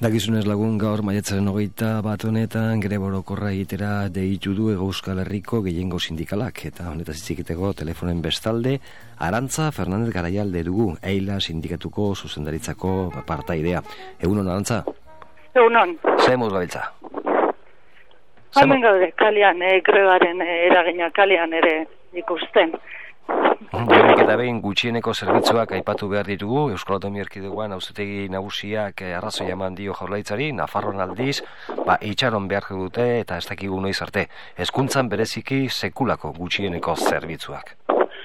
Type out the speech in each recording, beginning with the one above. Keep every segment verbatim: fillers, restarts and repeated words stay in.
Dakizunez lagun gaur maiatzaren hogeita bat honetan greba orokorra egitera deitu du Hego Euskal Herriko gehiengo sindikalak, eta honetaz hitz egiteko telefonen bestalde Arantza Fernandez Garaialde dugu, Eila sindikatuko zuzendaritzako partaidea. Egunon, Arantza? Egunon. Zer moduz gabiltza? Hemen gaude, kalean, e, grebaren e, eragina kalean ere ikusten. Behinik eta behin gutxieneko zerbitzuak aipatu behar ditugu. Euskal Autonomia Erkidegoan auzitegi nagusiak arrazoi eman dio Jaurlaritzari, Nafarroan aldiz, ba, itxaron behar dute eta ez dakigu noiz arte. Hezkuntzan bereziki sekulako gutxieneko zerbitzuak.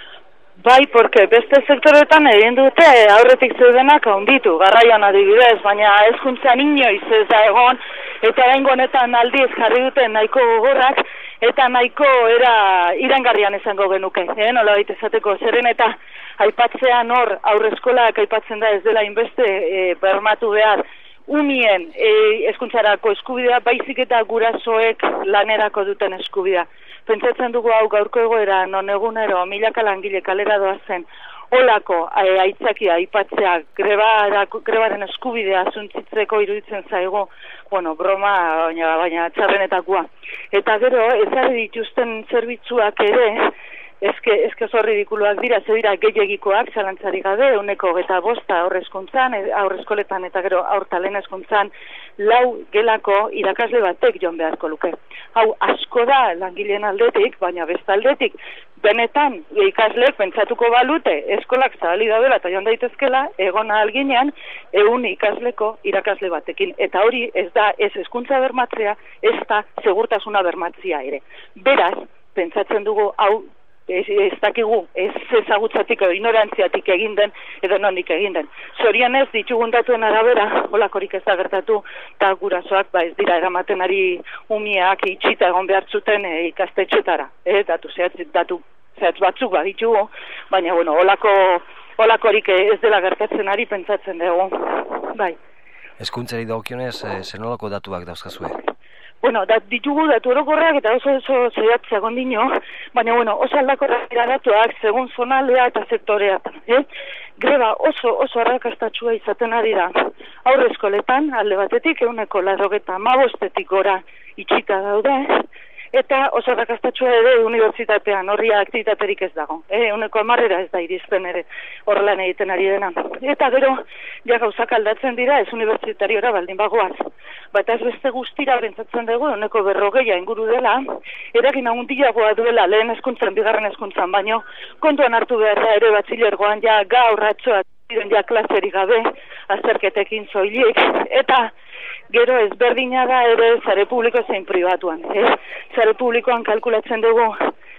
Bai, porque beste sektoretan egin dute aurretik zeudenak handitu, garraian adibidez, baina hezkuntzan inoiz ez da egon, eta oraingo honetan aldiz jarri duten nahiko gogorrak, eta nahiko era irangarrian izango genuke, eh? Nola baita esateko, zeren eta aipatzean hor aurreskolak aipatzen da ez dela inbeste e, bermatu behar umien e, hezkuntzarako eskubidea, baizik eta gurasoek lanerako duten eskubidea. Pentsatzen dugu hau gaurko egoera non egunero milaka langile kalera doazen olako e, aitzakia aipatzea greba, grebaren eskubidea zuntzitzeko iruditzen zaigu, bueno, broma, baina, baina txarrenetakoa. Eta gero, ezarri dituzten zerbitzuak ere, ezke, ezke oso ridikuluak dira, ze dira gehiagikoak, zalantzari gabe, uneko geta bosta aurrezkuntzan, aurrezkoletan eta gero aurtalen hezkuntzan, lau gelako irakasle batek joan beharko luke. Hau asko da langileen aldetik, baina bestaldetik, benetan ikasleek pentsatuko balute eskolak zabali daudela eta joan daitezkela, egon alginean ehun ikasleko irakasle batekin. Eta hori ez da ez hezkuntza bermatzea, ez da segurtasuna bermatzea ere. Beraz, pentsatzen dugu hau ez, ez dakigu, ez ezagutzatik edo ignorantziatik egin den, edo nonik egin den. Zorionez, ditugun datuen arabera, holakorik ez da gertatu, eta gurasoak ba ez dira eramaten ari umiak itxita egon behar zuten e, ikastetxetara. E, datu zehatz, datu zehatz batzuk baditugu, baina bueno, holako holakorik ez dela gertatzen ari pentsatzen dugu. Bai. Hezkuntzari dagokionez, e, zer nolako datuak dauzkazue? Bueno, dat, ditugu datu orokorrak eta oso oso zehatza gondino, baina bueno, oso aldakorrak dira datuak segun zonaldea eta sektorea. Eh? Greba oso oso arrakastatsua izaten ari da. Aurreskoletan alde batetik ehuneko laurogeita hamabostetik gora itxita daude, eta oso arrakastatsua ere unibertsitatean horria aktibitaterik ez dago. Eh, ehuneko hamarera ez da irizpen ere horrelan egiten ari dena. Eta gero, ja gauzak aldatzen dira ez unibertsitariora baldin bagoaz. Bata ez beste guztira pentsatzen dugu ehuneko berrogeia inguru dela, eragin handiagoa duela lehen hezkuntzan, bigarren hezkuntzan, baino kontuan hartu behar da ere batxilergoan ja gaur atzoak diren ja klaserik gabe, azterketekin soilik, eta gero ezberdina da ere sare publiko zein pribatuan. Eh? Sare publikoan kalkulatzen dugu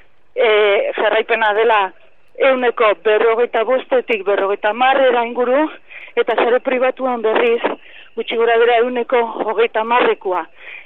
e, jarraipena dela ehuneko berrogeita bostetik berrogeita marrera inguru, eta sare pribatuan berriz gutxi gora bera ehuneko hogeita marrekoa.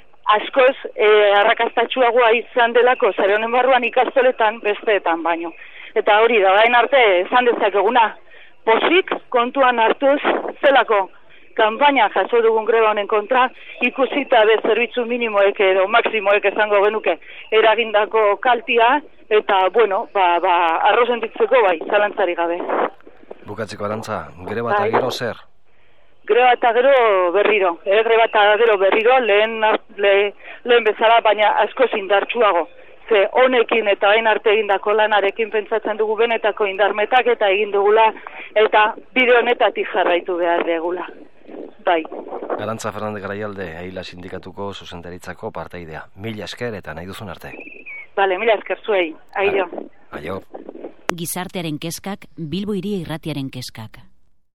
Askoz e, arrakastatsuagoa izan delako sare honen barruan ikastoletan besteetan baino. Eta hori da, bain arte esan dezakeguna, posik kontuan hartuz zelako kanpaina jaso dugun greba honen kontra, ikusita be zerbitzu minimoek edo maksimoek esango genuke eragindako kaltia, eta, bueno, ba, ba, arrozentitzeko bai, zalantzari gabe. Bukatzeko, Arantza, greba eta gero zer? Greba eta gero berriro, eh, greba eta gero berriro, lehen, le, lehen bezala, baina asko indartsuago. Ze honekin eta hain arte egindako lanarekin pentsatzen dugu benetako indarmetak eta egin dugula, eta bide honetatik jarraitu behar degula. Bai. Arantza Fernandez Garaialde, Eila sindikatuko zuzendaritzako partaidea. Mila esker eta nahi duzun arte. Bale, mila esker zuei. Aio. Aio. Gizartearen kezkak, Bilbo Hiria Irratiaren kezkak.